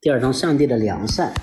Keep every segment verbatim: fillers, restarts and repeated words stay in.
第二章上帝的良善。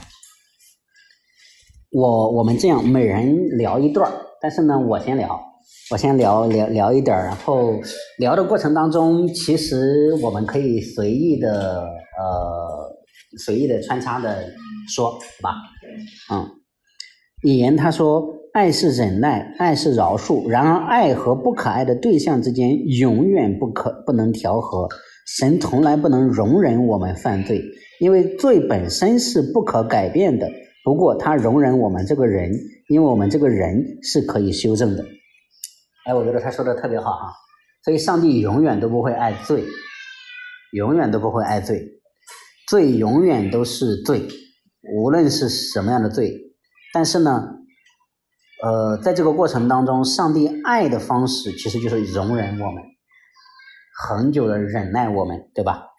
我我们这样每人聊一段，但是呢我先聊我先聊聊聊一点，然后聊的过程当中其实我们可以随意的呃随意的穿插的说，对吧？嗯，引言他说，爱是忍耐，爱是饶恕，然而爱和不可爱的对象之间永远不可不能调和。神从来不能容忍我们犯罪，因为罪本身是不可改变的，不过他容忍我们这个人，因为我们这个人是可以修正的。哎，我觉得他说的特别好哈。所以上帝永远都不会爱罪，永远都不会爱罪，罪永远都是罪，无论是什么样的罪。但是呢呃，在这个过程当中，上帝爱的方式其实就是容忍我们，恒久的忍耐我们，对吧？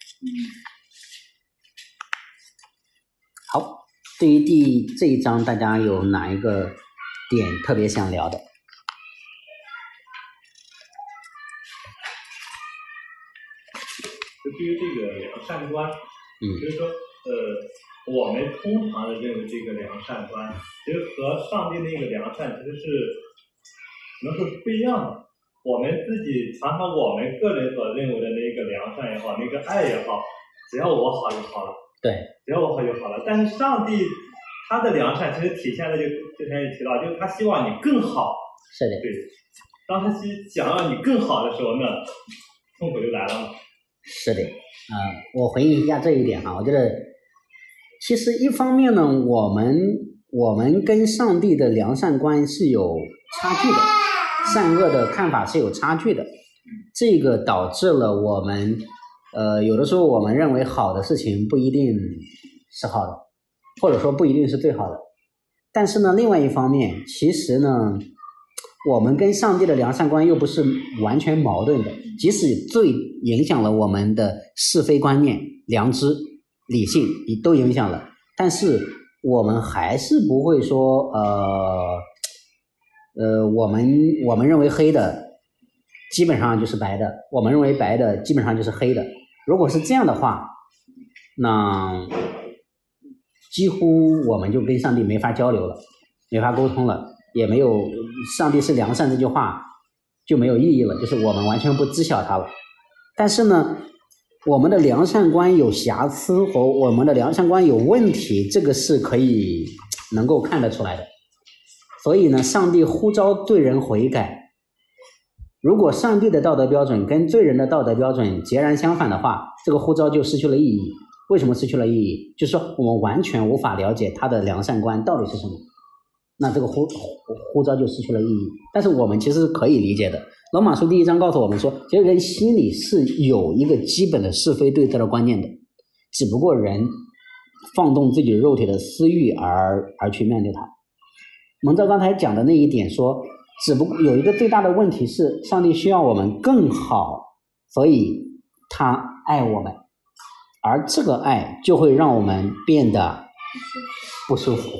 好，对于第这一章大家有哪一个点特别想聊的？ 就对于这个良善观， 嗯， 就是说呃我们通常的认为这个良善观其实和上帝那个良善其实是能说是不一样的。我们自己常常我们个人所认为的那个良善也好，那个爱也好，只要我好就好了， 对， 只要我好就好了。但是上帝他的良善其实体现的就之前也提到，就是他希望你更好。 是的， 对，当他想让你更好的时候，那痛苦就来了嘛。 是的，啊、呃，我回应一下这一点哈，我觉得其实一方面呢，我们我们跟上帝的良善观是有差距的，善恶的看法是有差距的，这个导致了我们呃有的时候我们认为好的事情不一定是好的，或者说不一定是最好的。但是呢，另外一方面，其实呢我们跟上帝的良善观又不是完全矛盾的，即使罪影响了我们的是非观念、良知、理性都影响了，但是我们还是不会说呃呃我们我们认为黑的基本上就是白的，我们认为白的基本上就是黑的。如果是这样的话，那几乎我们就跟上帝没法交流了，没法沟通了，也没有上帝是良善这句话就没有意义了，就是我们完全不知晓它了。但是呢我们的良善观有瑕疵和我们的良善观有问题，这个是可以能够看得出来的。所以呢上帝呼召罪人悔改，如果上帝的道德标准跟罪人的道德标准截然相反的话，这个呼召就失去了意义。为什么失去了意义？就是说我们完全无法了解他的良善观到底是什么，那这个呼呼召就失去了意义。但是我们其实是可以理解的。罗马书第一章告诉我们说，其实人心里是有一个基本的是非对错的观念的，只不过人放纵自己肉体的私欲而而去面对它。蒙照刚才讲的那一点说，只不过有一个最大的问题是，上帝需要我们更好，所以他爱我们，而这个爱就会让我们变得不舒服。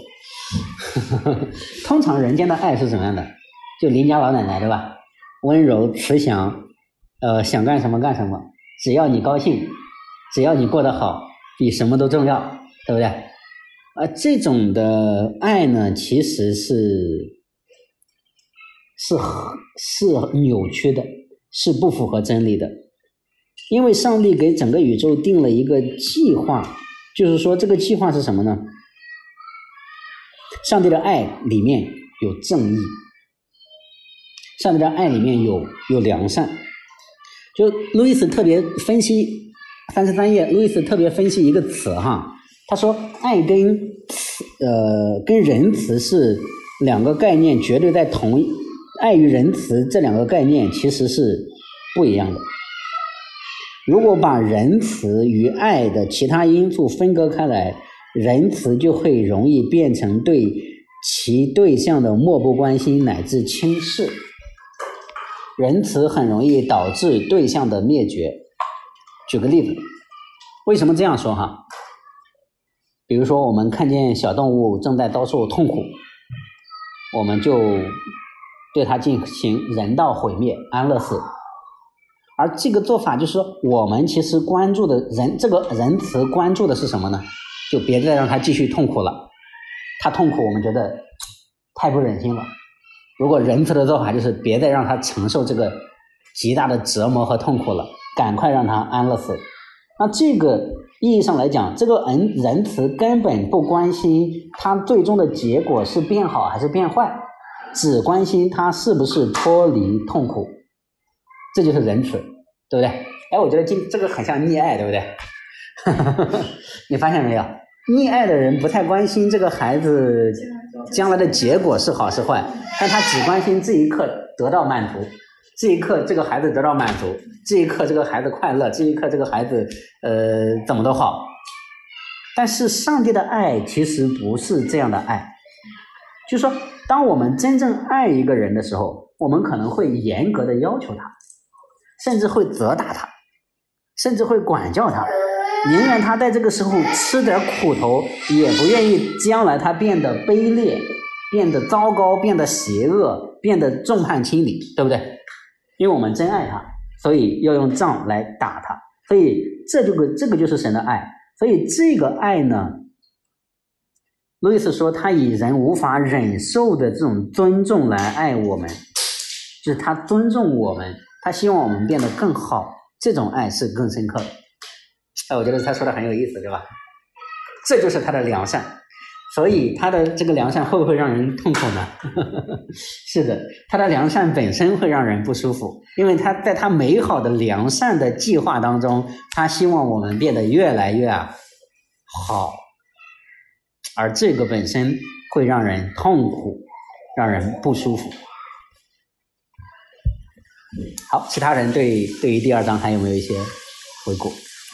通常人间的爱是怎么样的？就邻家老奶奶，对吧？温柔慈祥，呃，想干什么干什么，只要你高兴，只要你过得好，比什么都重要，对不对？呃，这种的爱呢，其实是是是扭曲的，是不符合真理的。因为上帝给整个宇宙定了一个计划，就是说这个计划是什么呢？上帝的爱里面有正义，上帝的爱里面有有良善。就路易斯特别分析三十三页，路易斯特别分析一个词哈，他说爱跟呃跟仁慈是两个概念，绝对在同爱与仁慈这两个概念其实是不一样的。如果把仁慈与爱的其他因素分割开来，仁慈就会容易变成对其对象的漠不关心乃至轻视，仁慈很容易导致对象的灭绝。举个例子，为什么这样说哈？比如说我们看见小动物正在遭受痛苦，我们就对它进行人道毁灭，安乐死。而这个做法就是说，我们其实关注的人，这个仁慈关注的是什么呢？ 就别再让他继续痛苦了。他痛苦我们觉得太不忍心了，如果仁慈的做法就是别再让他承受这个极大的折磨和痛苦了，赶快让他安乐死。那这个意义上来讲，这个仁仁慈根本不关心他最终的结果是变好还是变坏，只关心他是不是脱离痛苦，这就是仁慈，对不对？哎，我觉得这这个很像溺爱，对不对？你发现没有？溺爱的人不太关心这个孩子将来的结果是好是坏，但他只关心这一刻得到满足，这一刻这个孩子得到满足，这一刻这个孩子快乐，这一刻这个孩子呃怎么都好。但是上帝的爱其实不是这样的爱，就是说当我们真正爱一个人的时候，我们可能会严格的要求他，甚至会责打他，甚至会管教他，宁愿他在这个时候吃点苦头，也不愿意将来他变得卑劣，变得糟糕，变得邪恶，变得众叛亲离，对不对？因为我们真爱他，所以要用杖来打他，所以这就个这个就是神的爱。所以这个爱呢，路易斯说他以人无法忍受的这种尊重来爱我们，就是他尊重我们，他希望我们变得更好，这种爱是更深刻的。哎，我觉得他说的很有意思，对吧？这就是他的良善，所以他的这个良善会不会让人痛苦呢？是的，他的良善本身会让人不舒服，因为他在他美好的良善的计划当中，他希望我们变得越来越好，而这个本身会让人痛苦，让人不舒服。好，其他人对对于第二章还有没有一些回顾？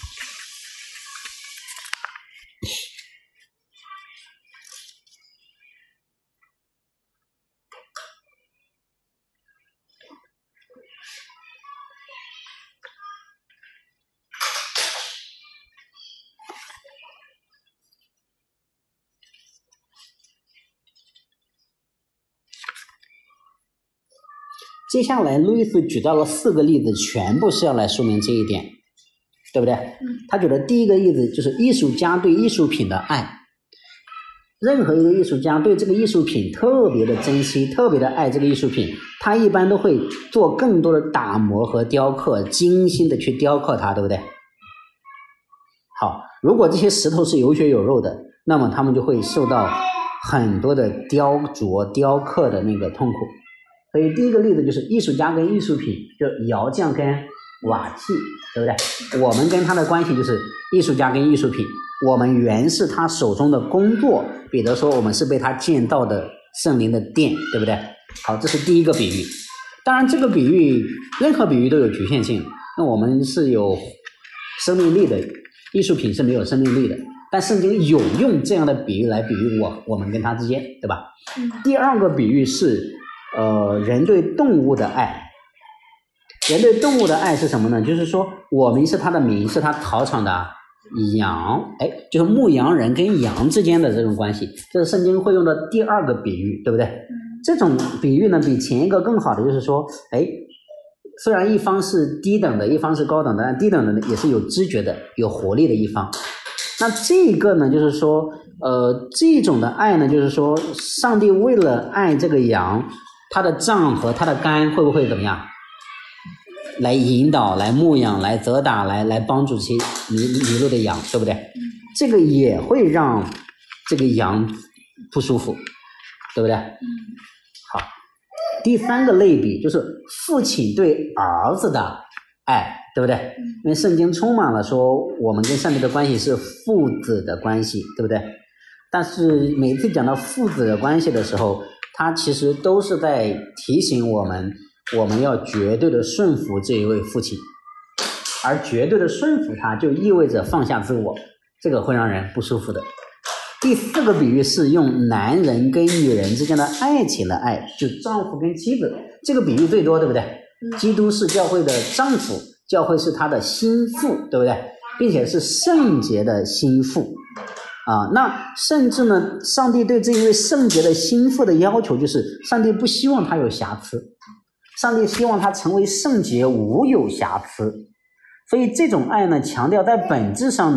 接下来路易斯举到了四个例子，全部是要来说明这一点，对不对？他觉得第一个例子就是艺术家对艺术品的爱，任何一个艺术家对这个艺术品特别的珍惜，特别的爱这个艺术品，他一般都会做更多的打磨和雕刻，精心的去雕刻它，对不对？好，如果这些石头是有血有肉的，那么他们就会受到很多的雕琢雕刻的那个痛苦。所以第一个例子就是艺术家跟艺术品，就窑匠跟瓦器，对不对？我们跟他的关系就是艺术家跟艺术品，我们原是他手中的工作，彼得说我们是被他建造的圣灵的殿，对不对？好，这是第一个比喻。当然这个比喻任何比喻都有局限性，那我们是有生命力的，艺术品是没有生命力的，但圣经有用这样的比喻来比喻我我们跟他之间，对吧？第二个比喻是呃，人对动物的爱。人对动物的爱是什么呢？就是说我们是他的民，是他草场的羊，哎，就是牧羊人跟羊之间的这种关系，这是圣经会用的第二个比喻，对不对？这种比喻呢比前一个更好的就是说，哎，虽然一方是低等的，一方是高等的，但低等的也是有知觉的，有活力的一方。那这个呢就是说呃，这种的爱呢就是说上帝为了爱这个羊，他的杖和他的竿会不会怎么样来引导，来牧养，来责打，来来帮助这些迷迷路的羊，对不对？这个也会让这个羊不舒服，对不对？好，第三个类比就是父亲对儿子的爱，对不对？因为圣经充满了说我们跟上帝的关系是父子的关系，对不对？但是每次讲到父子的关系的时候，他其实都是在提醒我们，我们要绝对的顺服这一位父亲，而绝对的顺服他就意味着放下自我，这个会让人不舒服的。第四个比喻是用男人跟女人之间的爱情的爱，就丈夫跟妻子，这个比喻最多，对不对？基督是教会的丈夫，教会是他的心腹，对不对？并且是圣洁的心腹啊，那甚至呢，上帝对这一位圣洁的心腹的要求就是，上帝不希望他有瑕疵，上帝希望他成为圣洁无有瑕疵。所以这种爱呢，强调在本质上呢，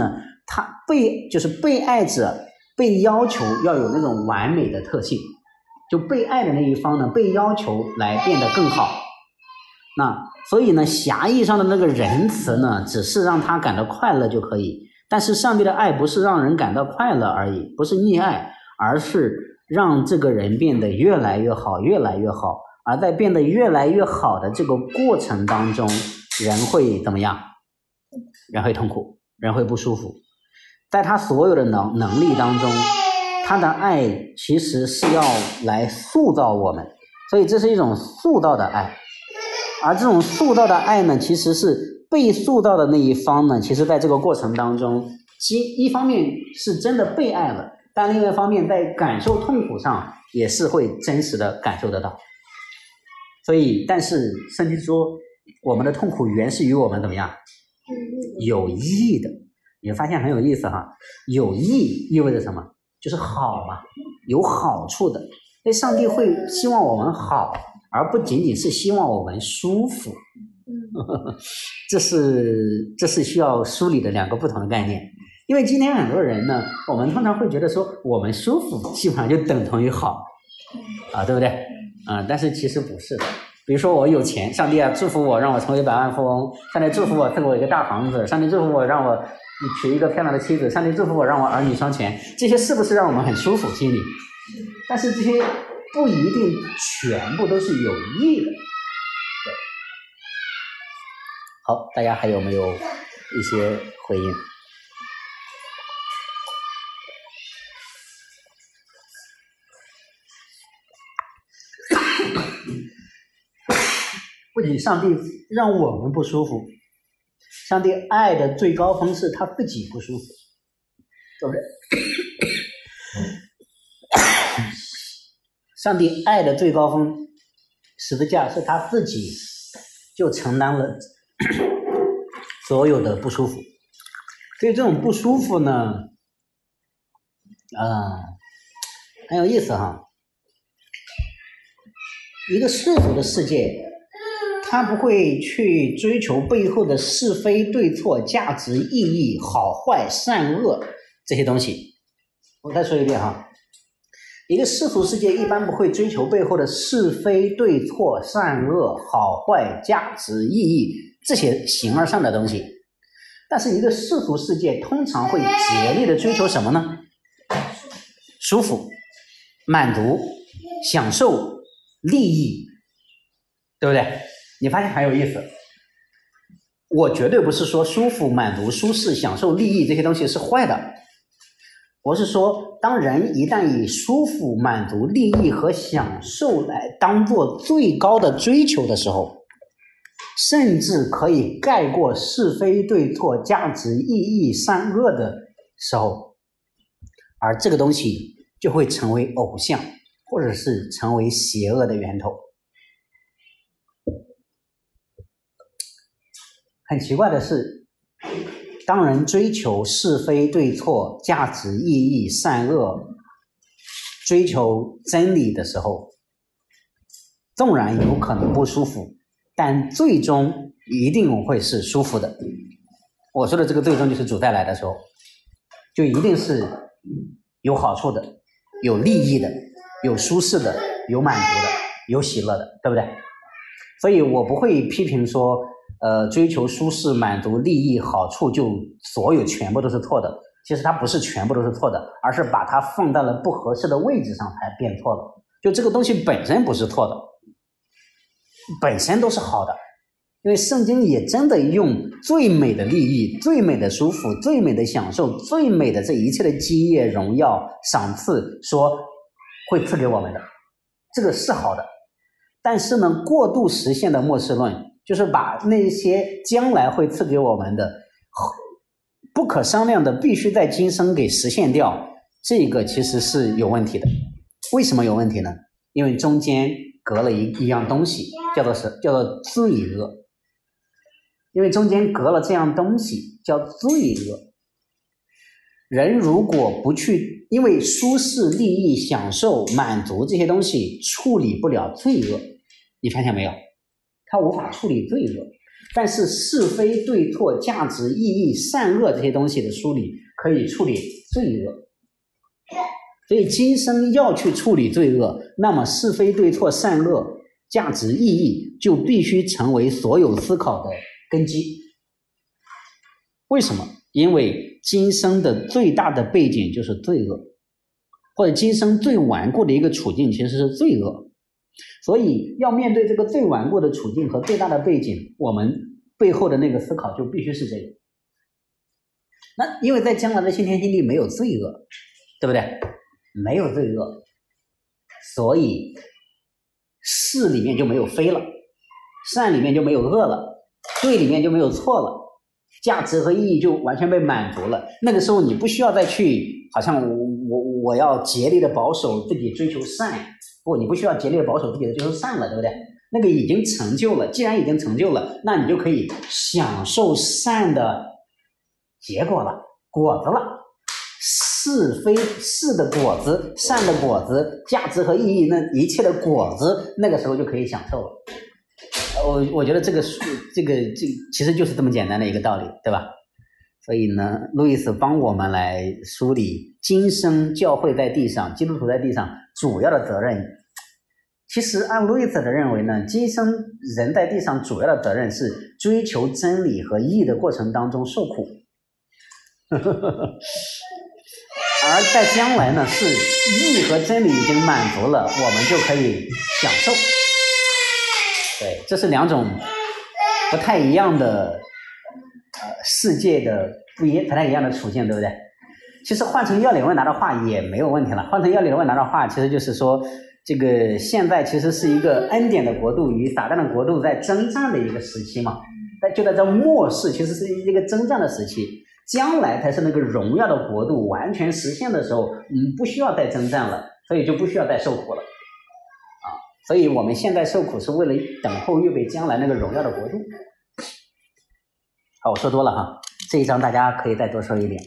他被就是被爱者被要求要有那种完美的特性，就被爱的那一方呢被要求来变得更好。那所以呢，狭义上的那个仁慈呢，只是让他感到快乐就可以。但是上帝的爱不是让人感到快乐而已，不是溺爱，而是让这个人变得越来越好，越来越好。而在变得越来越好的这个过程当中，人会怎么样？人会痛苦，人会不舒服。在他所有的能能力当中，他的爱其实是要来塑造我们，所以这是一种塑造的爱。而这种塑造的爱呢，其实是被塑造的那一方呢，其实在这个过程当中，其一方面是真的被爱了，但另外一方面在感受痛苦上也是会真实的感受得到。所以但是圣经说我们的痛苦原是与我们怎么样有益的。你会发现很有意思哈，有益意味着什么？就是好嘛，有好处的。所以上帝会希望我们好，而不仅仅是希望我们舒服。这是这是需要梳理的两个不同的概念。因为今天很多人呢，我们通常会觉得说我们舒服基本上就等同于好啊，对不对？嗯，但是其实不是的。比如说我有钱，上帝啊祝福我让我成为百万富翁，上帝祝福我赐给我一个大房子，上帝祝福我让我娶一个漂亮的妻子，上帝祝福我让我儿女双全，这些是不是让我们很舒服心里？但是这些不一定全部都是有益的。对，好，大家还有没有一些回应？不仅上帝让我们不舒服，上帝爱的最高峰是他自己不舒服，对不对？上帝爱的最高峰，十字架是他自己就承担了所有的不舒服。所以这种不舒服呢，呃，很有意思哈。一个世俗的世界，他不会去追求背后的是非对错、价值意义、好坏善恶这些东西。我再说一遍哈，一个世俗世界一般不会追求背后的是非对错、善恶、好坏、价值意义这些形而上的东西。但是一个世俗世界通常会竭力的追求什么呢？舒服、满足、享受、利益，对不对？你发现很有意思，我绝对不是说舒服、满足、舒适、享受、利益这些东西是坏的，我是说当人一旦以舒服、满足、利益和享受来当做最高的追求的时候，甚至可以盖过是非对错、价值意义、善恶的时候，而这个东西就会成为偶像，或者是成为邪恶的源头。很奇怪的是，当人追求是非对错、价值意义、善恶，追求真理的时候，纵然有可能不舒服，但最终一定会是舒服的。我说的这个最终就是主再来的时候，就一定是有好处的、有利益的、有舒适的、有满足的、有喜乐的，对不对？所以我不会批评说呃，追求舒适、满足、利益、好处，就所有全部都是错的。其实它不是全部都是错的，而是把它放在了不合适的位置上才变错了。就这个东西本身不是错的，本身都是好的。因为圣经也真的用最美的利益、最美的舒服、最美的享受、最美的这一切的基业、荣耀、赏赐，说会赐给我们的，这个是好的。但是呢，过度实现的末世论，就是把那些将来会赐给我们的不可商量的必须在今生给实现掉，这个其实是有问题的。为什么有问题呢？因为中间隔了一一样东西，叫做是叫做罪恶。因为中间隔了这样东西叫罪恶。人如果不去因为舒适、利益、享受、满足这些东西处理不了罪恶，你发现没有？他无法处理罪恶，但是是非对错、价值意义、善恶这些东西的梳理， 可以处理罪恶。所以今生要去处理罪恶，那么是非对错善恶价值意义就必须成为所有思考的根基。为什么？因为今生的最大的背景就是罪恶，或者今生最顽固的一个处境其实是罪恶。所以要面对这个最顽固的处境和最大的背景，我们背后的那个思考就必须是这个。那因为在将来的先天性里没有罪恶，对不对？没有罪恶，所以是里面就没有非了，善里面就没有恶了，对里面就没有错了，价值和意义就完全被满足了。那个时候你不需要再去好像我我我要竭力的保守自己追求善，不，你不需要竭力的保守自己的追求善了，对不对？那个已经成就了，既然已经成就了，那你就可以享受善的结果了，果子了。是非是的果子，善的果子，价值和意义，那一切的果子，那个时候就可以享受了。我我觉得这个这个这个、其实就是这么简单的一个道理，对吧？所以呢，路易斯帮我们来梳理今生教会在地上，基督徒在地上主要的责任。其实按路易斯的认为呢，今生人在地上主要的责任是追求真理和义的过程当中受苦。而在将来呢，是义和真理已经满足了，我们就可以享受。对，这是两种不太一样的呃世界的不一不太一样的处境，对不对？其实换成要理问答的话也没有问题了。换成要理问答的话，其实就是说，这个现在其实是一个恩典的国度与撒旦的国度在征战的一个时期嘛。但就在这末世，其实是一个征战的时期。将来才是那个荣耀的国度完全实现的时候，嗯，不需要再征战了，所以就不需要再受苦了，啊，所以我们现在受苦是为了等候预备将来那个荣耀的国度。好，我说多了哈，这一章大家可以再多说一点。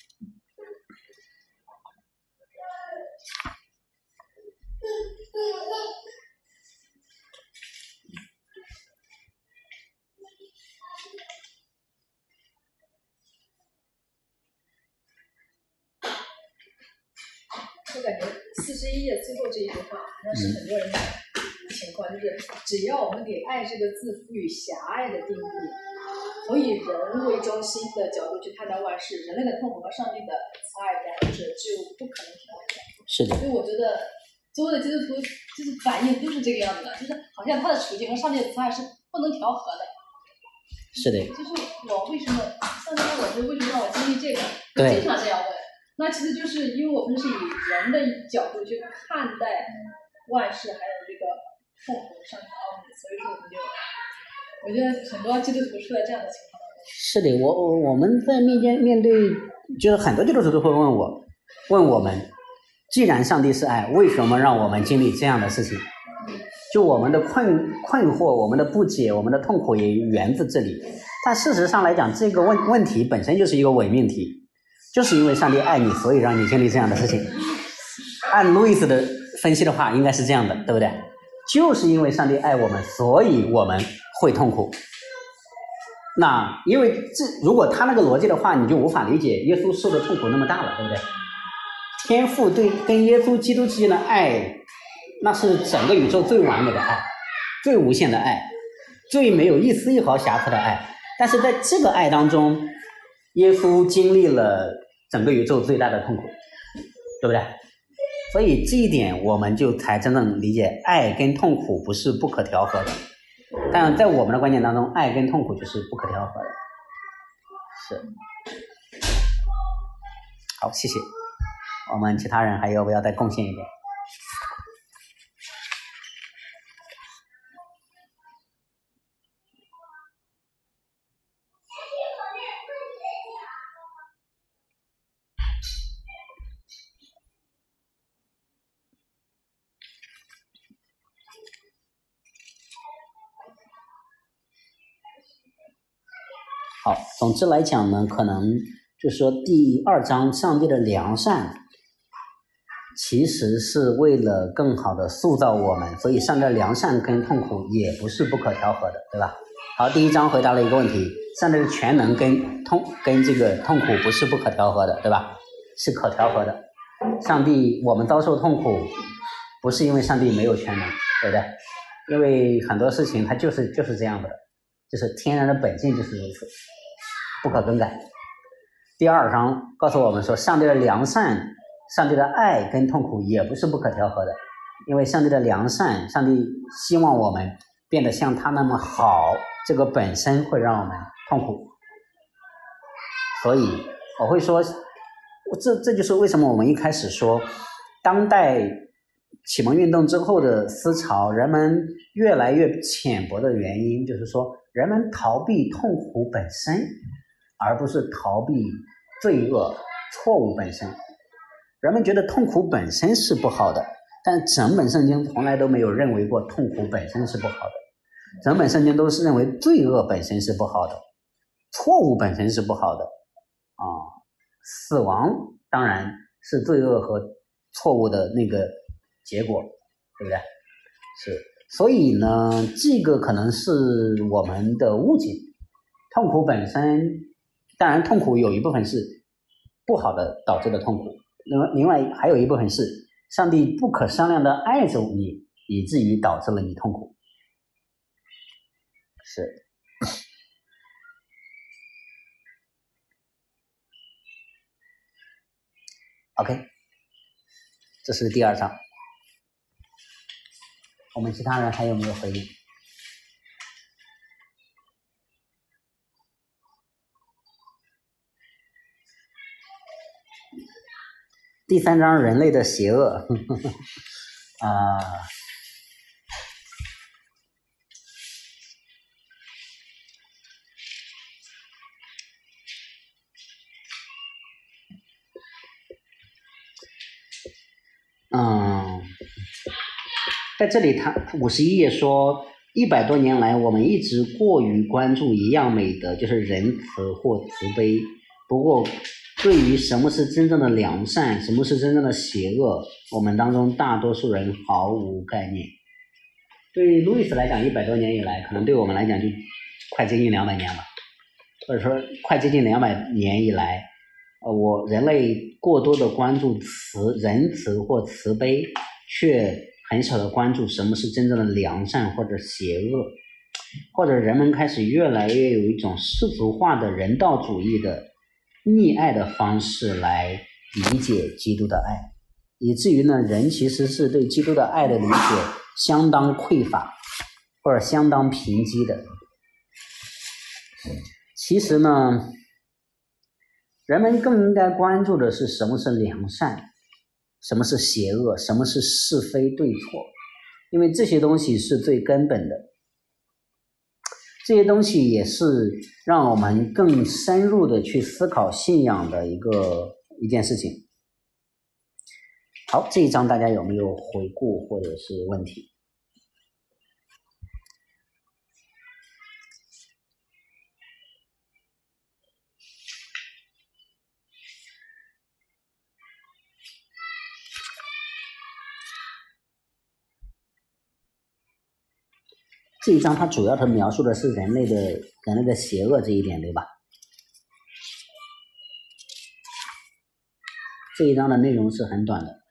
我感觉四十一页最后这一句话好像是很多人的情况，就是只要我们给爱这个字赋予狭隘的定义，否以人为中心的角度去看待万事，人类的痛苦和上帝的慈爱两者就不可能调和。 是的。 所以我觉得所有的基督徒就是反应都是这个样子的，就是好像他的处境和上帝的慈爱是不能调和的。 是的。 就是我为什么上帝让我就为什么让我经历这个？ 对。 经常这样问。那其实就是因为我们是以人的角度去看待万事，还有这个痛苦上帝的奥秘，所以说我们就，我觉得很多基督徒出来这样的情况。 是的，我我们在面见面对，就是很多基督徒都会问我，问我们，既然上帝是爱，为什么让我们经历这样的事情？就我们的困困惑，我们的不解，我们的痛苦也源自这里。但事实上来讲，这个问问题本身就是一个伪命题。就是因为上帝爱你，所以让你经历这样的事情。按路易斯的分析的话，应该是这样的，对不对？就是因为上帝爱我们，所以我们会痛苦。那因为这如果他那个逻辑的话，你就无法理解耶稣受的痛苦那么大了，对不对？天父对跟耶稣基督之间的爱，那是整个宇宙最完美的爱，最无限的爱，最没有一丝一毫瑕疵的爱。但是在这个爱当中，耶稣经历了整个宇宙最大的痛苦，对不对？所以这一点我们就才真正理解，爱跟痛苦不是不可调和的。但在我们的观念当中，爱跟痛苦就是不可调和的。是。好，谢谢。我们其他人还要不要再贡献一点？好，总之来讲呢，可能就是说第二章上帝的良善，其实是为了更好的塑造我们，所以上帝的良善跟痛苦也不是不可调和的，对吧？ 好，第一章回答了一个问题，上帝的全能跟痛跟这个痛苦不是不可调和的，对吧？是可调和的。上帝，我们遭受痛苦，不是因为上帝没有全能，对不对？因为很多事情它就是就是这样的，就是天然的本性就是如此，不可更改。第二章告诉我们说，上帝的良善、上帝的爱跟痛苦也不是不可调和的，因为上帝的良善，上帝希望我们变得像他那么好，这个本身会让我们痛苦。所以我会说，这这就是为什么我们一开始说，当代启蒙运动之后的思潮，人们越来越浅薄的原因，就是说人们逃避痛苦本身，而不是逃避罪恶、错误本身。人们觉得痛苦本身是不好的，但整本圣经从来都没有认为过痛苦本身是不好的，整本圣经都是认为罪恶本身是不好的，错误本身是不好的啊，死亡当然是罪恶和错误的那个结果，对不对？是，所以呢，这个可能是我们的误解。痛苦本身，当然痛苦有一部分是不好的导致的痛苦，另外另外还有一部分是上帝不可商量的爱着你，以至于导致了你痛苦。是。OK， 这是第二章。我们其他人还有没有回应？第三章人类的邪恶啊、呃，嗯，在这里他五十一页说，一百多年来我们一直过于关注一样美德，就是仁慈或慈悲。不过对于什么是真正的良善，什么是真正的邪恶，我们当中大多数人毫无概念。对于路易斯来讲，一百多年以来，可能对我们来讲就快接近两百年了，或者说快接近两百年以来，呃，我人类过多的关注慈仁慈或慈悲，却很少的关注什么是真正的良善或者邪恶，或者人们开始越来越有一种世俗化的人道主义的溺爱的方式来理解基督的爱，以至于呢，人其实是对基督的爱的理解相当匮乏或者相当贫瘠的。其实呢，人们更应该关注的是什么是良善，什么是邪恶，什么是是非对错，因为这些东西是最根本的，这些东西也是让我们更深入的去思考信仰的一个一件事情。好，这一章大家有没有回顾或者是问题？这一章它主要它描述的是人类的人类的邪恶这一点，对吧？这一章的内容是很短的。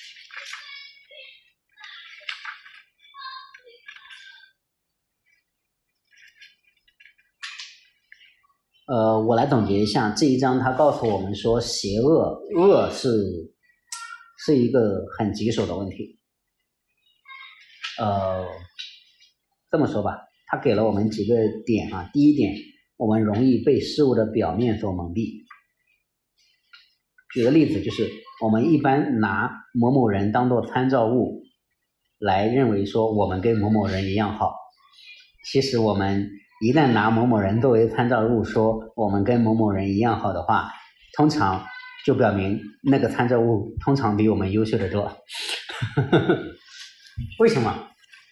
呃，我来总结一下，这一章它告诉我们说，邪恶恶是是一个很棘手的问题。呃。这么说吧，他给了我们几个点啊。第一点，我们容易被事物的表面所蒙蔽。举个例子，就是我们一般拿某某人当作参照物，来认为说我们跟某某人一样好。其实我们一旦拿某某人作为参照物，说我们跟某某人一样好的话，通常就表明那个参照物通常比我们优秀的多。为什么？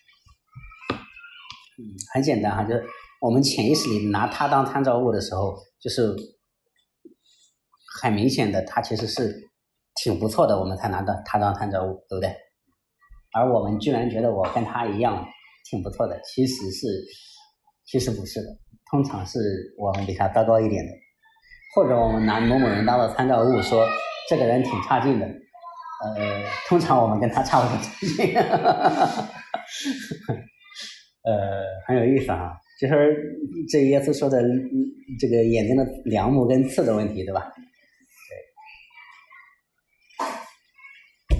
嗯，很简单哈，就是我们潜意识里拿他当参照物的时候，就是很明显的，他其实是挺不错的，我们才拿到他当参照物，对不对？而我们居然觉得我跟他一样挺不错的，其实是其实不是的，通常是我们比他糟糕一点的，或者我们拿某某人当做参照物，说这个人挺差劲的，呃，通常我们跟他差不多差劲，呃，很有意思啊。就是这耶稣说的这个眼睛的梁木跟刺的问题，对吧？对。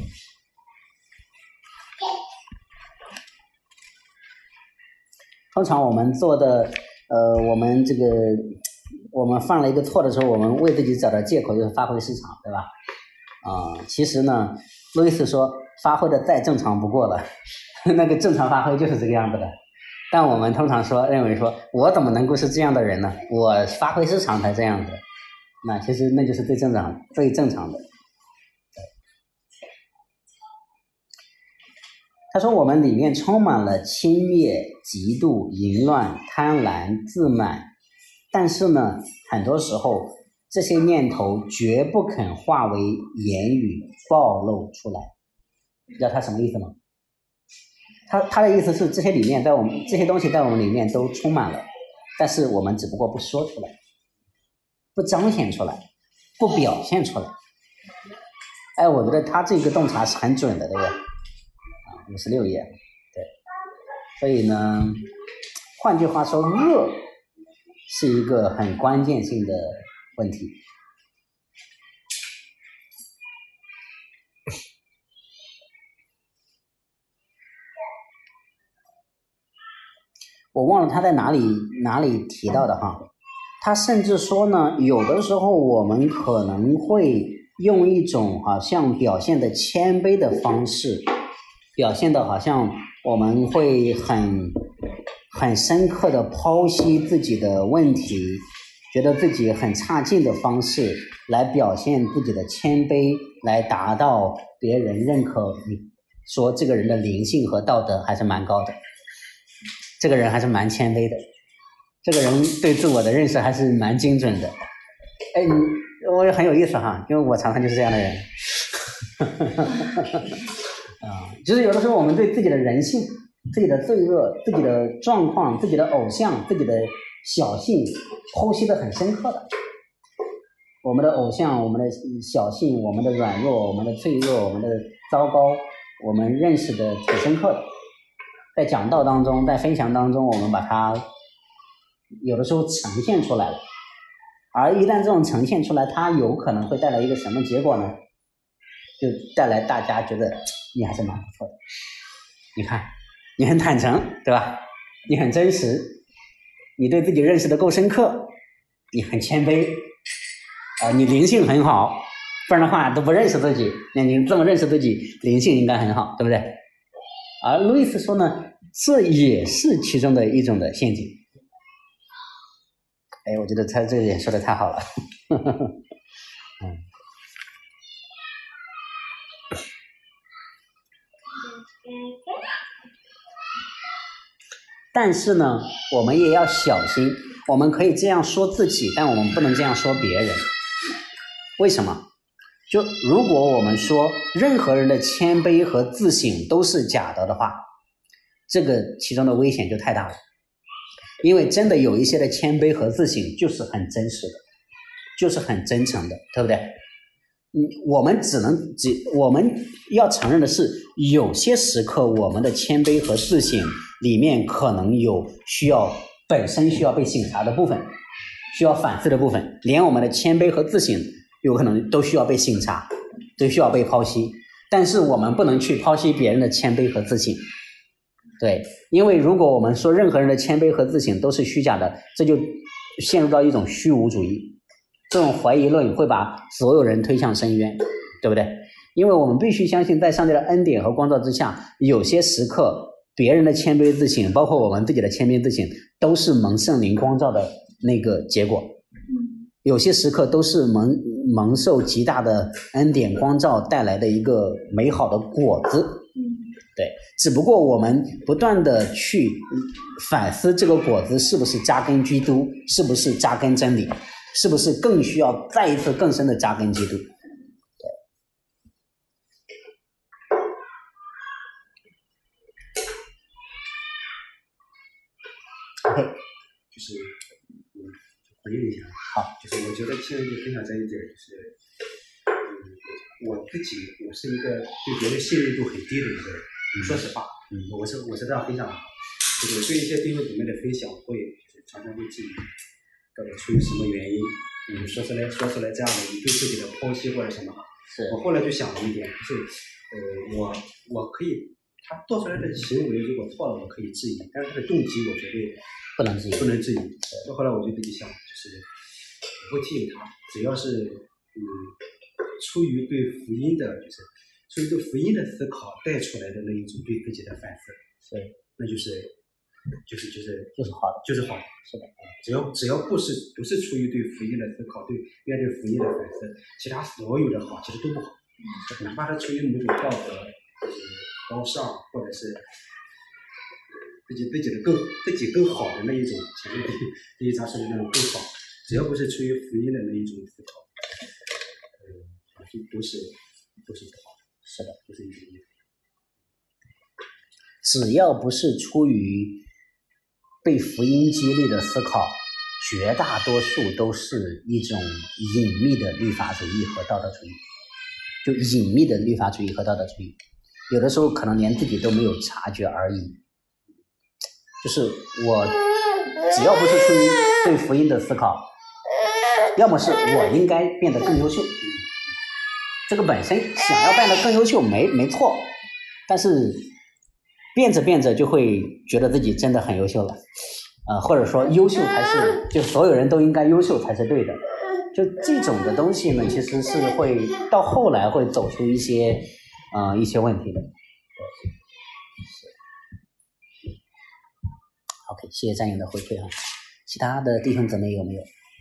通常我们做的，呃，我们这个我们犯了一个错的时候，我们为自己找的借口就是发挥失常，对吧？啊、呃，其实呢，路易斯说发挥的再正常不过了，那个正常发挥就是这个样子的。但我们通常说认为说，我怎么能够是这样的人呢？我发挥失常才这样子。那其实那就是最正常、最正常的。他说我们里面充满了轻蔑、嫉妒、淫乱、贪婪、自满，但是呢，很多时候这些念头绝不肯化为言语暴露出来。知道他什么意思吗？他他的意思是这些里面在我们这些东西在我们里面都充满了，但是我们只不过不说出来，不彰显出来，不表现出来。哎，我觉得他这个洞察是很准的，对不对？啊，五十六页，对。所以呢，换句话说，恶是一个很关键性的问题。我忘了他在哪里哪里提到的哈，他甚至说呢，有的时候我们可能会用一种好像表现的谦卑的方式，表现的好像我们会很很深刻的剖析自己的问题，觉得自己很差劲的方式来表现自己的谦卑，来达到别人认可你，说这个人的灵性和道德还是蛮高的。这个人还是蛮谦卑的，这个人对自我的认识还是蛮精准的。哎，我也很有意思哈，因为我常常就是这样的人。啊，就是有的时候我们对自己的人性、自己的罪恶、自己的状况、自己的偶像、自己的小性剖析的很深刻的。我们的偶像、我们的小性、我们的软弱、我们的脆弱、我们的糟糕，我们认识的挺深刻的。在讲道当中，在分享当中，我们把它有的时候呈现出来了，而一旦这种呈现出来，它有可能会带来一个什么结果呢？就带来大家觉得你还是蛮不错的，你看你很坦诚，对吧？你很真实，你对自己认识的够深刻，你很谦卑，呃，你灵性很好，不然的话都不认识自己，那你这么认识自己，灵性应该很好，对不对？而路易斯说呢，这也是其中的一种的陷阱。哎，我觉得他这点说的太好了。嗯。但是呢，我们也要小心，我们可以这样说自己，但我们不能这样说别人。为什么？就如果我们说任何人的谦卑和自省都是假的的话，这个其中的危险就太大了。因为真的有一些的谦卑和自省就是很真实的，就是很真诚的，对不对？嗯，我们只能只我们要承认的是，有些时刻我们的谦卑和自省里面可能有需要本身需要被省察的部分，需要反思的部分，连我们的谦卑和自省有可能都需要被省察，都需要被剖析。但是我们不能去剖析别人的谦卑和自省。对，因为如果我们说任何人的谦卑和自省都是虚假的，这就陷入到一种虚无主义，这种怀疑论会把所有人推向深渊，对不对？因为我们必须相信在上帝的恩典和光照之下，有些时刻别人的谦卑自省，包括我们自己的谦卑自省，都是蒙圣灵光照的那个结果。有些时刻都是蒙蒙受极大的恩典光照带来的一个美好的果子。对，只不过我们不断的去反思这个果子是不是扎根基督，是不是扎根真理，是不是更需要再一次更深的扎根基督。对。OK， 就是嗯回应一下。好，就是我觉得其实就分享这一点，就是嗯我自己我是一个对别人信任度很低的一个人，嗯、说实话，嗯，我是我是这样分享的，就是对一些弟兄姊妹的分享会就是常常会质疑，到底出于什么原因，嗯，说出来说出来这样的你对自己的剖析或者什么。 是我后来就想了一点，就是呃我我可以。他做出来的行为如果错了，我可以质疑，但是他的动机我绝对不能质疑， 不能质疑。所以后来我就自己想，就是我会提醒他，只要是嗯出于对福音的，就是出于对福音的思考带出来的那一种对自己的反思， 是， 那就是就是就是就是好的， 就是好的， 是的。 只要只要不是不是出于对福音的思考，对面对福音的反思，其他所有的好其实都不好，哪怕他出于某种道德，就是高尚，或者是自己自己的更自己更好的那一种，前面第一章说的那种更好，只要不是出于福音的那一种思考，嗯，就都是都是不好的。 是的， 都是一种意思。只要不是出于被福音激励的思考，绝大多数都是一种隐秘的律法主义和道德主义，就隐秘的律法主义和道德主义。有的时候可能连自己都没有察觉而已，就是我只要不是出于对福音的思考，要么是我应该变得更优秀，这个本身想要变得更优秀没没错，但是变着变着就会觉得自己真的很优秀了，呃，或者说优秀才是就所有人都应该优秀才是对的，就这种的东西呢，其实是会到后来会走出一些呃一些问题的。OK， 谢谢战友的回馈哈。其他的弟兄姊妹有没有？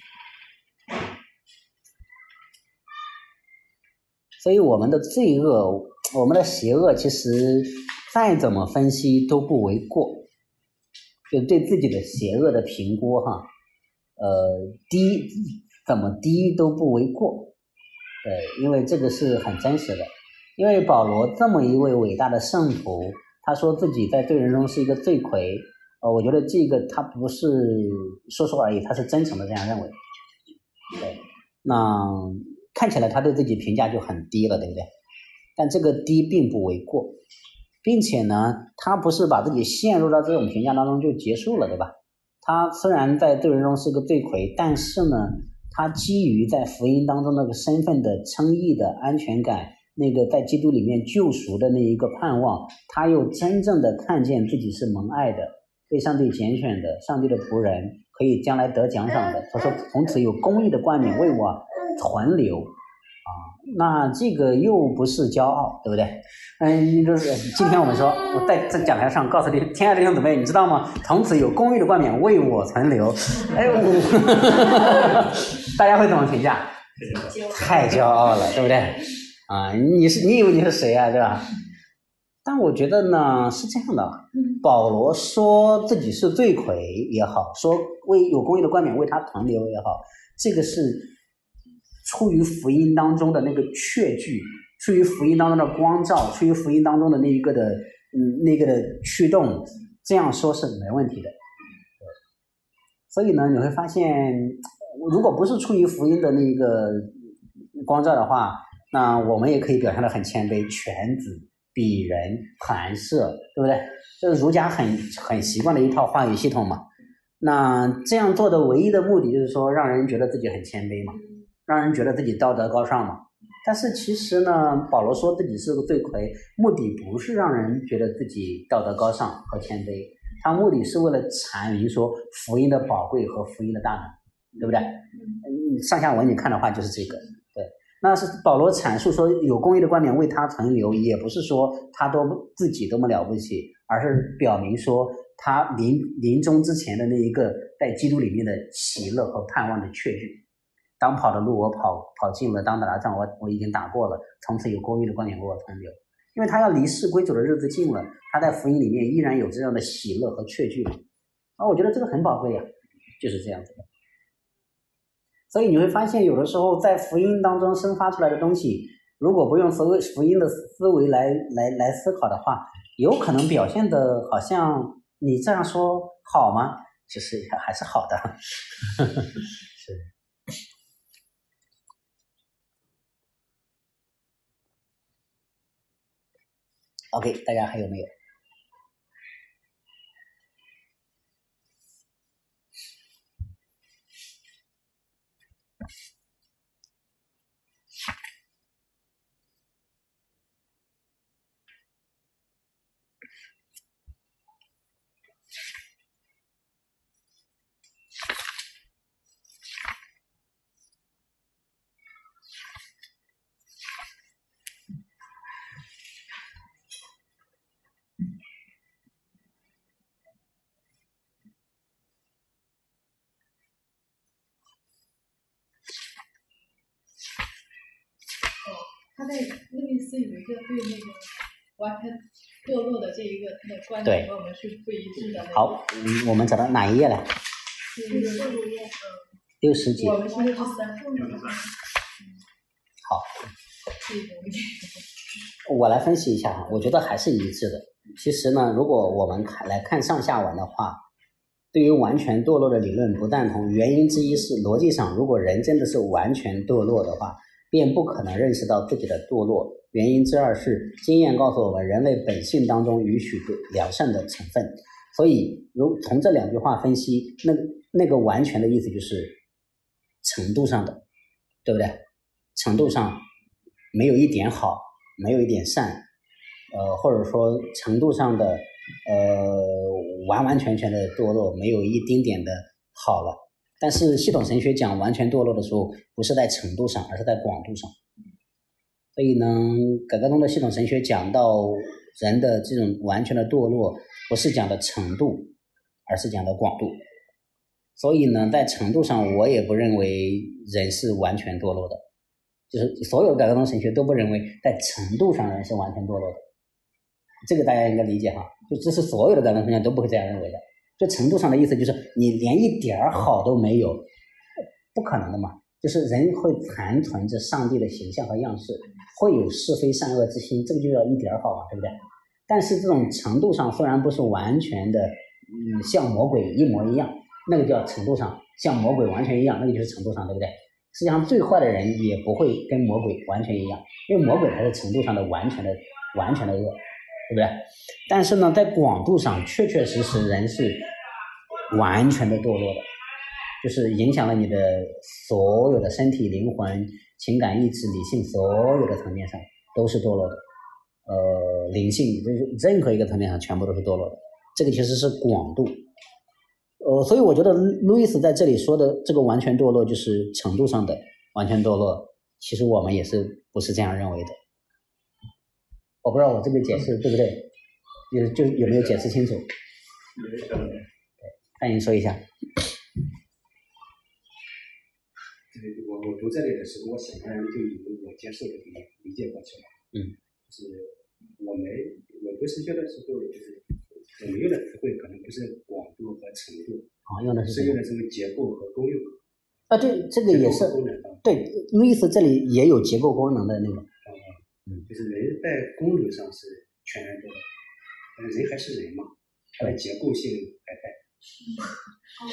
所以我们的罪恶，我们的邪恶，其实再怎么分析都不为过，就对自己的邪恶的评估哈，呃，低怎么低都不为过，对，因为这个是很真实的。因为保罗这么一位伟大的圣徒，他说自己在罪人中是一个罪魁，呃，我觉得这个他不是说说而已，他是真诚的这样认为。对，那看起来他对自己评价就很低了，对不对？但这个低并不为过，并且呢，他不是把自己陷入到这种评价当中就结束了，对吧？他虽然在罪人中是个罪魁，但是呢，他基于在福音当中那个身份的称义的安全感，那个在基督里面救赎的那一个盼望，他又真正的看见自己是蒙爱的，被上帝拣选的，上帝的仆人，可以将来得奖赏的。他说从此有公义的冠冕为我存留啊，那这个又不是骄傲，对不对？嗯，就是今天我们说，我在这讲台上告诉你，亲爱的弟兄姊妹，你知道吗？从此有公义的冠冕为我存留。哎，我大家会怎么评价？太骄傲了，对不对？啊，你是你以为你是谁啊，对吧？但我觉得呢是这样的，保罗说自己是罪魁也好，说为有公义的冠冕为他存留也好，这个是出于福音当中的那个确据，出于福音当中的光照，出于福音当中的那一个的嗯那个的驱动，这样说是没问题的。所以呢，你会发现，如果不是出于福音的那个光照的话，那我们也可以表现得很谦卑，犬子、鄙人、寒舍，对不对？这是儒家很很习惯的一套话语系统嘛。那这样做的唯一的目的就是说，让人觉得自己很谦卑嘛，让人觉得自己道德高尚嘛。但是其实呢，保罗说自己是个罪魁，目的不是让人觉得自己道德高尚和谦卑，他目的是为了阐明说福音的宝贵和福音的大能，对不对？嗯，上下文你看的话就是这个。对，那是保罗阐述说有公义的冠冕为他存留，也不是说他多自己多么了不起，而是表明说他临临终之前的那一个在基督里面的喜乐和盼望的确据。当跑的路我跑跑尽了，当打的仗我我已经打过了，从此有公义的冠冕为我存留。因为他要离世归主的日子近了，他在福音里面依然有这样的喜乐和确据。啊，我觉得这个很宝贵呀，就是这样子的。所以你会发现，有的时候在福音当中生发出来的东西，如果不用所谓福音的思维来来来思考的话，有可能表现的好像你这样说好吗？ 其实还是好的。是。OK， 大家还有没有？ 他在路易斯有一个对那个完全堕落的这一个他的观点和我们是不一致的。 好，嗯，我们找到哪一页了？ 第六页， 六十几。 我们是六十三。 好，我来分析一下哈，我觉得还是一致的。其实呢，如果我们看来看上下文的话，对于完全堕落的理论不赞同，原因之一是逻辑上，如果人真的是完全堕落的话，便不可能认识到自己的堕落。原因之二是经验告诉我们，人类本性当中允许良善的成分。所以，如从这两句话分析，那那个完全的意思就是程度上的，对不对？程度上没有一点好，没有一点善，呃，或者说程度上的呃完完全全的堕落，没有一丁点的好了。但是系统神学讲完全堕落的时候，不是在程度上，而是在广度上。所以呢，改革宗的系统神学讲到人的这种完全的堕落，不是讲的程度，而是讲的广度。所以呢，在程度上，我也不认为人是完全堕落的，就是所有改革宗神学都不认为在程度上人是完全堕落的。这个大家应该理解哈，就这是所有的改革宗神学都不会这样认为的。就程度上的意思就是你连一点好都没有，不可能的嘛。就是人会残存着上帝的形象和样式，会有是非善恶之心，这个就叫一点好嘛，对不对？但是这种程度上虽然不是完全的，嗯，像魔鬼一模一样，那个叫程度上像魔鬼完全一样，那个就是程度上，对不对？实际上最坏的人也不会跟魔鬼完全一样，因为魔鬼才是程度上的完全的完全的恶，对不对？但是呢，在广度上确确实实人是完全的堕落的，就是影响了你的所有的身体、灵魂、情感、意志、理性所有的层面上都是堕落的。呃，灵性就是任何一个层面上全部都是堕落的，这个其实是广度。呃，所以我觉得路易斯在这里说的这个完全堕落就是程度上的完全堕落，其实我们也是不是这样认为的。我不知道我这个解释对不对，有就有没有解释清楚？对，那您说一下。 我我读这里的时候，我显然就以我接受的理解过去了。 嗯， 就是我们我读神学的时候，就是我们用的词汇可能不是广度和程度， 啊、哦，用的是是用的这个结构和功用。 啊，对，这个也是对，路易斯这里也有结构功能的那种。 嗯，就是人在功能上是全然堕落，但是人还是人嘛，它的结构性还在。 哦。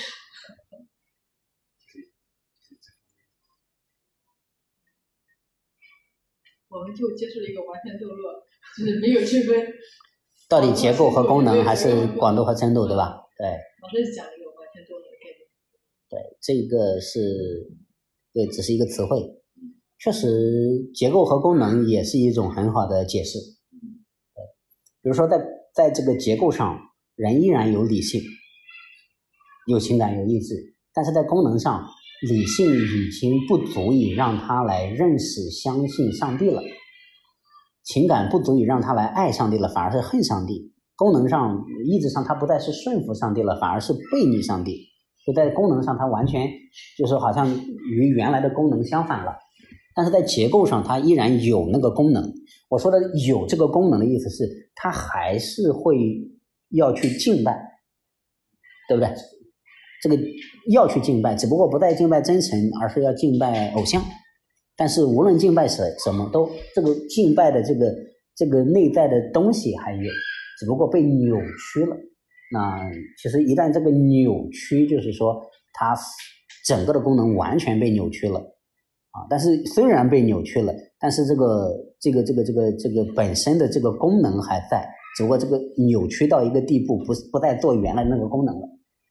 我们就接受了一个完全堕落，就是没有区分到底结构和功能还是广度和深度，对吧？对。 老师讲一个完全堕落的概念。 对，这个是，对，只是一个词汇。确实，结构和功能也是一种很好的解释。对，比如说在在这个结构上，人依然有理性、有情感、有意志，但是在功能上，理性已经不足以让他来认识、相信上帝了，情感不足以让他来爱上帝了，反而是恨上帝。功能上、意志上，他不再是顺服上帝了，反而是背逆上帝。就在功能上，他完全就是好像与原来的功能相反了。但是在结构上，它依然有那个功能。我说的有这个功能的意思是，它还是会要去敬拜，对不对？这个要去敬拜，只不过不再敬拜真神，而是要敬拜偶像。但是无论敬拜什什么，都这个敬拜的这个这个内在的东西还有，只不过被扭曲了， 那其实一旦这个扭曲，就是说它整个的功能完全被扭曲了啊。但是虽然被扭曲了，但是这个这个这个这个这个本身的这个功能还在，只不过这个扭曲到一个地步，不不再做原来那个功能了。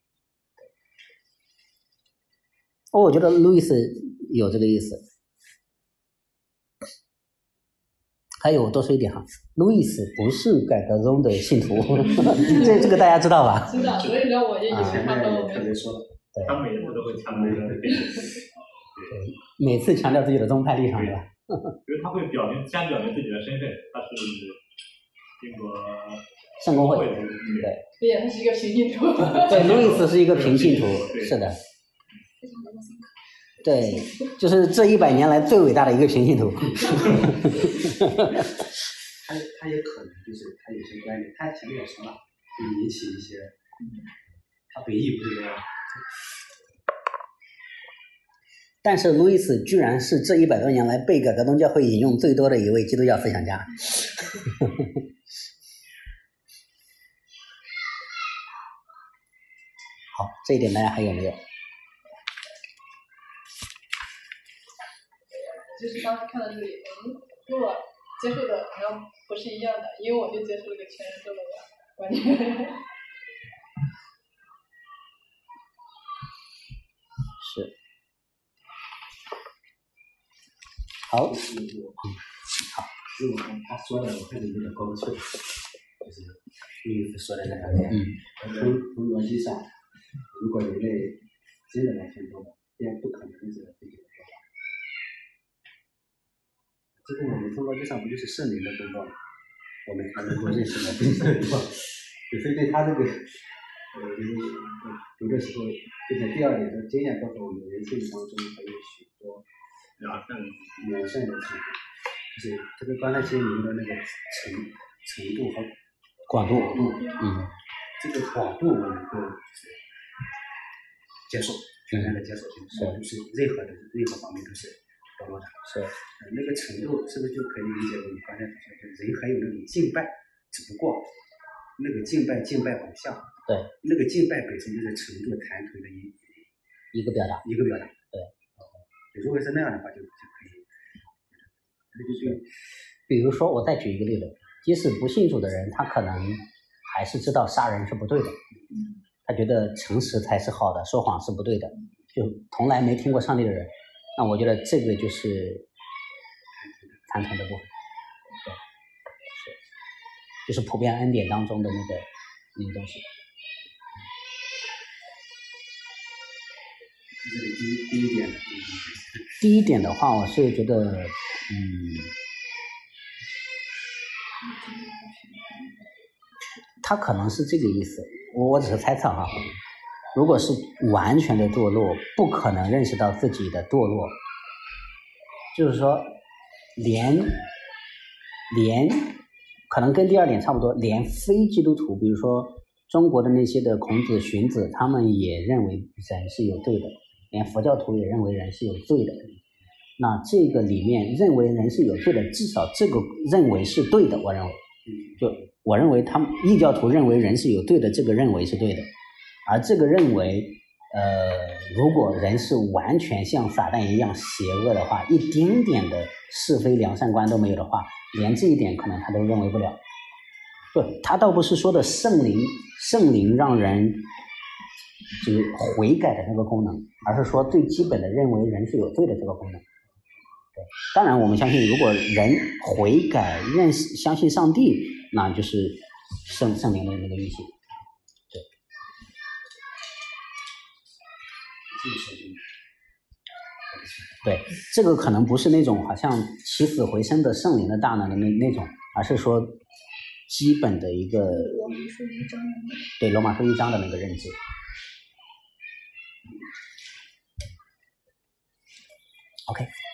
哦，我觉得路易斯有这个意思。还有多说一点哈，路易斯不是改革宗的信徒，这这个大家知道吧？ 知道，所以呢，我就以为他和我们特别说， 对， 他每次都会强调这个， 每次强调自己的宗派立场，是吧？ 因为他会表明先表明自己的身份，他是英国圣公会， 对， 对，他是一个平信徒。 对，路易斯是一个平信徒，是的。对，就是这一百年来最伟大的一个平信徒。 他他也可能就是他有些观点，他前面也说了，会引起一些，他本意不是这样。 但是路易斯居然是这一百多年来被改革宗教会引用最多的一位基督教思想家。好，这一点大家还有没有？ 就是当时看到这里，嗯，跟我接受的好像不是一样的，因为我就接受了个全人宗的观念。 是。好， 嗯，好，如果他说的我看着有点过不去，就是路易斯说的那两点， 嗯， 从从逻辑上，如果人类真的来天宗了，便不可能是自己的说法。这跟我们从逻辑上不就是圣灵的工作吗？我们才能够认识到真正的，所以对他这个，呃，就是读的时候，就在第二点的经验告诉我们，人性当中还有许多良善良善的情况，就是这个刚才其实你说的那个程程度和广度， 广度， 嗯， 这个广度我能够就是接受，全然的接受，广度是任何的任何方面都是包容的。 是， 呃，那个程度是不是就可以理解为你刚才所说的，人还有那种敬拜，只不过那个敬拜敬拜偶像， 对， 那个敬拜本身就是程度谈吐的一一个表达， 一个表达， 对， 哦，如果是那样的话就就可以，那就就比如说我再举一个例子，即使不信主的人，他可能还是知道杀人是不对的，他觉得诚实才是好的，说谎是不对的，就从来没听过上帝的人。那我觉得这个就是谈谈的部分，对，是，就是普遍恩典当中的那个那个东西。 这是第一第一点。 第一点的话，我是觉得，嗯，他可能是这个意思，我我只是猜测哈。如果是完全的堕落，不可能认识到自己的堕落，就是说连连可能跟第二点差不多，连非基督徒，比如说中国的那些的孔子、荀子，他们也认为人是有罪的，连佛教徒也认为人是有罪的。那这个里面认为人是有罪的，至少这个认为是对的，我认为，就我认为他们异教徒认为人是有罪的，这个认为是对的。而这个认为，呃，如果人是完全像撒旦一样邪恶的话，一丁点的是非良善观都没有的话，连这一点可能他都认为不了。不，他倒不是说的圣灵，圣灵让人就是悔改的那个功能，而是说最基本的认为人是有罪的这个功能。对，当然我们相信，如果人悔改、认识、相信上帝，那就是圣圣灵的那个运行。对，这个可能不是那种好像起死回生的圣灵的大能的那那种，而是说基本的一个罗马书一章，对罗马书一章的那个认知。OK。